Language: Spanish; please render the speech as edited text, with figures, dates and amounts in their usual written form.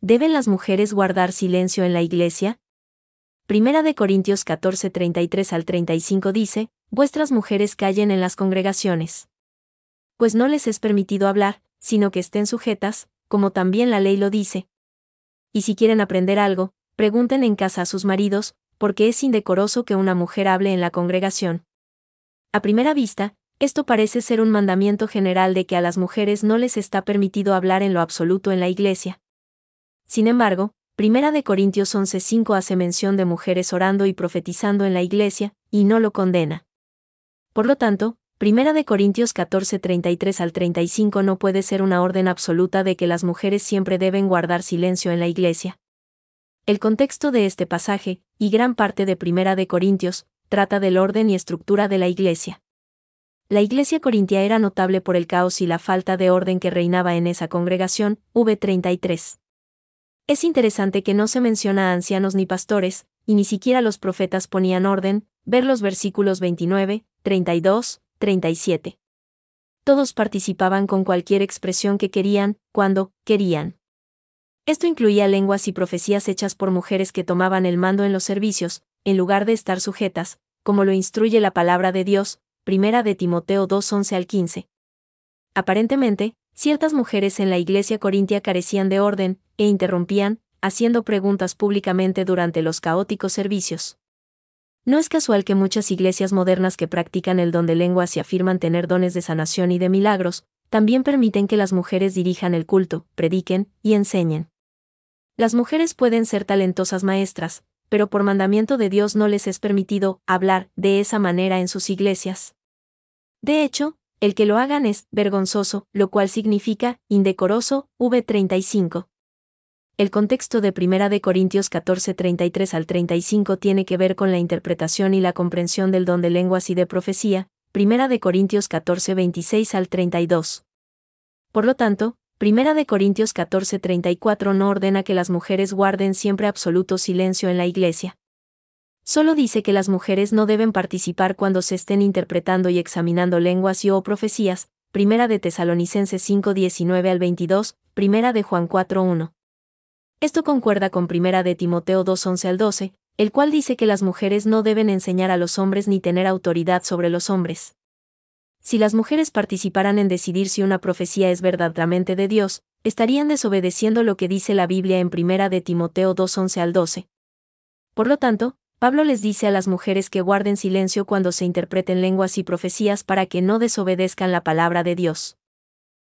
¿deben las mujeres guardar silencio en la iglesia? Primera de Corintios 14, 33 al 35 dice, vuestras mujeres callen en las congregaciones. Pues no les es permitido hablar, sino que estén sujetas, como también la ley lo dice. Y si quieren aprender algo, pregunten en casa a sus maridos, porque es indecoroso que una mujer hable en la congregación. A primera vista, esto parece ser un mandamiento general de que a las mujeres no les está permitido hablar en lo absoluto en la iglesia. Sin embargo, Primera de Corintios 11:5 hace mención de mujeres orando y profetizando en la iglesia, y no lo condena. Por lo tanto, Primera de Corintios 14, 33 al 35 no puede ser una orden absoluta de que las mujeres siempre deben guardar silencio en la iglesia. El contexto de este pasaje, y gran parte de Primera de Corintios, trata del orden y estructura de la iglesia. La iglesia corintia era notable por el caos y la falta de orden que reinaba en esa congregación, v 33. Es interesante que no se menciona a ancianos ni pastores, y ni siquiera los profetas ponían orden, ver los versículos 29, 32, 37. Todos participaban con cualquier expresión que querían, cuando querían. Esto incluía lenguas y profecías hechas por mujeres que tomaban el mando en los servicios, en lugar de estar sujetas, como lo instruye la palabra de Dios, Primera de Timoteo 2, 11 al 15. Aparentemente, ciertas mujeres en la iglesia corintia carecían de orden, e interrumpían, haciendo preguntas públicamente durante los caóticos servicios. No es casual que muchas iglesias modernas que practican el don de lenguas y afirman tener dones de sanación y de milagros, también permiten que las mujeres dirijan el culto, prediquen y enseñen. Las mujeres pueden ser talentosas maestras, pero por mandamiento de Dios no les es permitido hablar de esa manera en sus iglesias. De hecho, el que lo hagan es vergonzoso, lo cual significa indecoroso, v 35. El contexto de Primera de Corintios 14, 33 al 35 tiene que ver con la interpretación y la comprensión del don de lenguas y de profecía, Primera de Corintios 14, 26 al 32. Por lo tanto, Primera de Corintios 14, 34 no ordena que las mujeres guarden siempre absoluto silencio en la iglesia. Solo dice que las mujeres no deben participar cuando se estén interpretando y examinando lenguas y o profecías, Primera de Tesalonicenses 5, 19 al 22, Primera de Juan 4, 1. Esto concuerda con Primera de Timoteo 2, 11 al 12, el cual dice que las mujeres no deben enseñar a los hombres ni tener autoridad sobre los hombres. Si las mujeres participaran en decidir si una profecía es verdaderamente de Dios, estarían desobedeciendo lo que dice la Biblia en Primera de Timoteo 2, 11 al 12. Por lo tanto, Pablo les dice a las mujeres que guarden silencio cuando se interpreten lenguas y profecías para que no desobedezcan la palabra de Dios.